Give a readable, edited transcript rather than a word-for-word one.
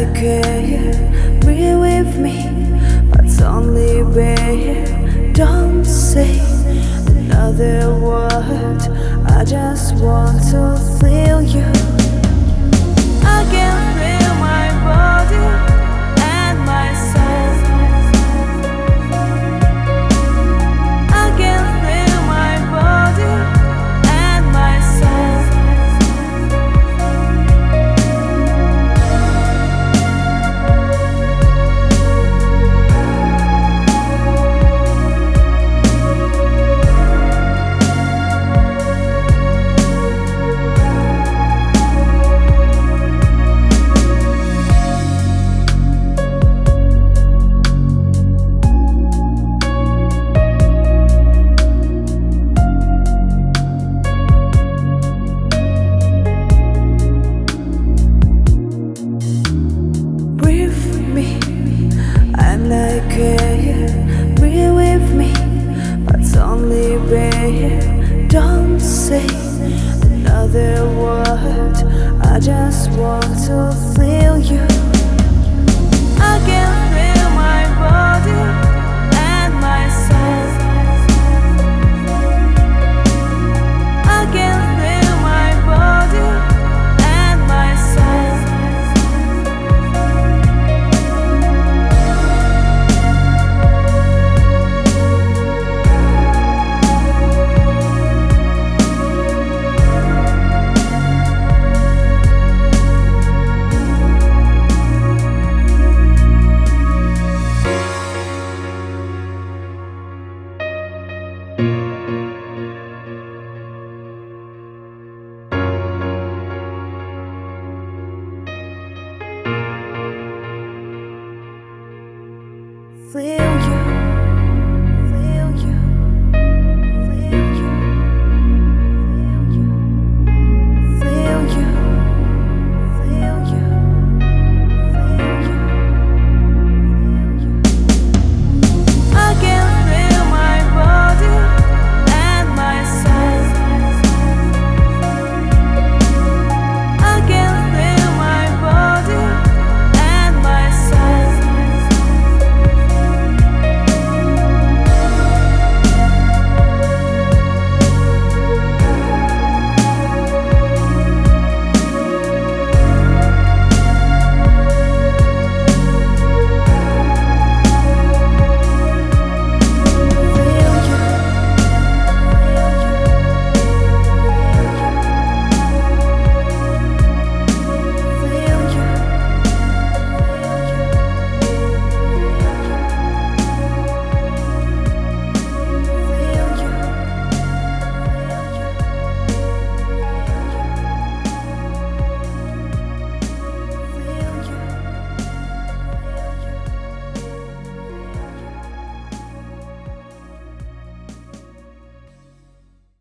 like it, be with me, but only babe. Don't say another word, I just want to feel you. I can feel my body and my soul. I can feel my body and my soul. I'm like it, be with me, but only babe. Don't say another word, I just want to feel